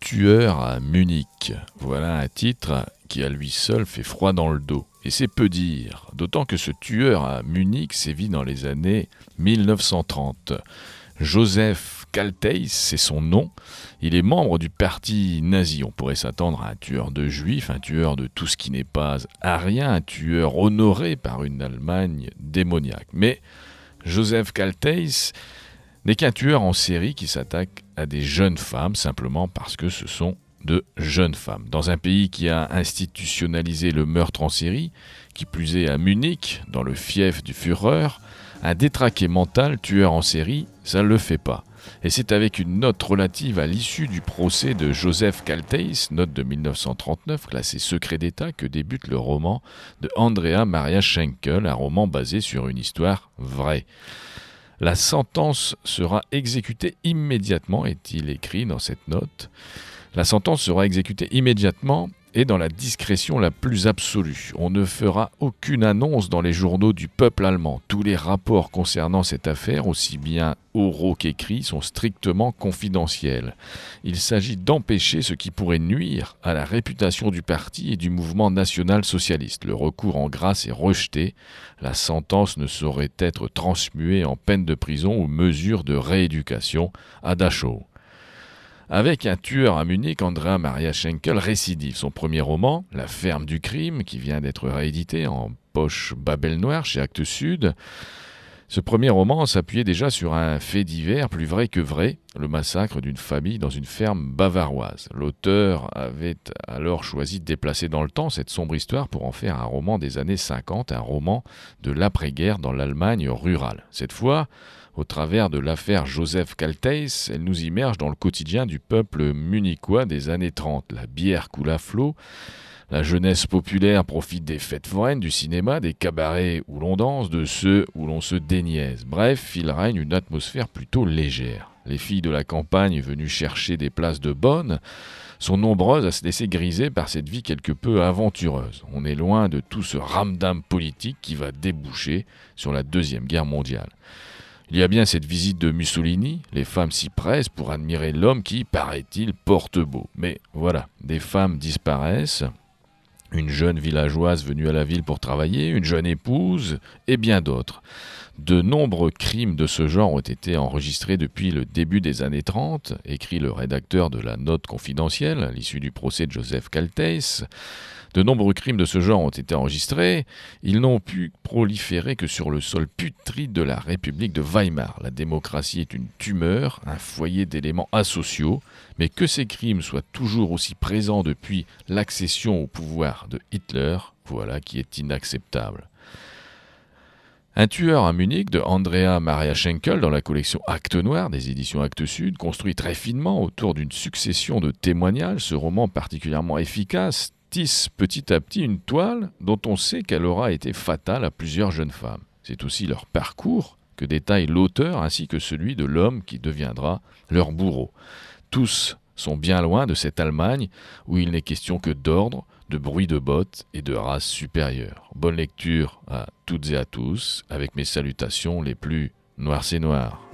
tueur à Munich. Voilà un titre qui à lui seul fait froid dans le dos. Et c'est peu dire, d'autant que ce tueur à Munich sévit dans les années 1930. Joseph Kalteis, c'est son nom. Il est membre du parti nazi. On pourrait s'attendre à un tueur de juifs, un tueur de tout ce qui n'est pas arien, un tueur honoré par une Allemagne démoniaque. Mais Joseph Kalteis n'est qu'un tueur en série qui s'attaque à des jeunes femmes simplement parce que ce sont de jeunes femmes. Dans un pays qui a institutionnalisé le meurtre en série, qui plus est à Munich, dans le fief du Führer, un détraqué mental tueur en série, ça ne le fait pas. Et c'est avec une note relative à l'issue du procès de Joseph Kalteis, note de 1939, classée secret d'État, que débute le roman de Andrea Maria Schenkel, un roman basé sur une histoire vraie. La sentence sera exécutée immédiatement, est-il écrit dans cette note. La sentence sera exécutée immédiatement et dans la discrétion la plus absolue. On ne fera aucune annonce dans les journaux du peuple allemand. Tous les rapports concernant cette affaire, aussi bien oraux qu'écrits, sont strictement confidentiels. Il s'agit d'empêcher ce qui pourrait nuire à la réputation du parti et du mouvement national-socialiste. Le recours en grâce est rejeté. La sentence ne saurait être transmuée en peine de prison ou mesure de rééducation à Dachau. Avec un tueur à Munich, Andrea Maria Schenkel récidive. Son premier roman, La ferme du crime, qui vient d'être réédité en poche Babel Noir chez Actes Sud. Ce premier roman s'appuyait déjà sur un fait divers plus vrai que vrai, le massacre d'une famille dans une ferme bavaroise. L'auteur avait alors choisi de déplacer dans le temps cette sombre histoire pour en faire un roman des années 50, un roman de l'après-guerre dans l'Allemagne rurale. Cette fois, au travers de l'affaire Joseph Kalteis, elle nous immerge dans le quotidien du peuple munichois des années 30. La bière coule à flot, la jeunesse populaire profite des fêtes foraines, du cinéma, des cabarets où l'on danse, de ceux où l'on se déniaise. Bref, il règne une atmosphère plutôt légère. Les filles de la campagne venues chercher des places de bonne sont nombreuses à se laisser griser par cette vie quelque peu aventureuse. On est loin de tout ce ramdam politique qui va déboucher sur la Deuxième Guerre mondiale. Il y a bien cette visite de Mussolini, les femmes s'y pressent pour admirer l'homme qui, paraît-il, porte beau. Mais voilà, des femmes disparaissent, une jeune villageoise venue à la ville pour travailler, une jeune épouse et bien d'autres. De nombreux crimes de ce genre ont été enregistrés depuis le début des années 30, écrit le rédacteur de la note confidentielle à l'issue du procès de Joseph Kalteis. De nombreux crimes de ce genre ont été enregistrés. Ils n'ont pu proliférer que sur le sol putride de la République de Weimar. La démocratie est une tumeur, un foyer d'éléments asociaux, mais que ces crimes soient toujours aussi présents depuis l'accession au pouvoir de Hitler, voilà qui est inacceptable. Un tueur à Munich de Andrea Maria Schenkel dans la collection Actes Noirs des éditions Actes Sud, construit très finement autour d'une succession de témoignages. Ce roman particulièrement efficace tisse petit à petit une toile dont on sait qu'elle aura été fatale à plusieurs jeunes femmes. C'est aussi leur parcours que détaille l'auteur ainsi que celui de l'homme qui deviendra leur bourreau. Tous sont bien loin de cette Allemagne où il n'est question que d'ordre, de bruit de bottes et de race supérieure. Bonne lecture à toutes et à tous, avec mes salutations les plus noires c'est noir.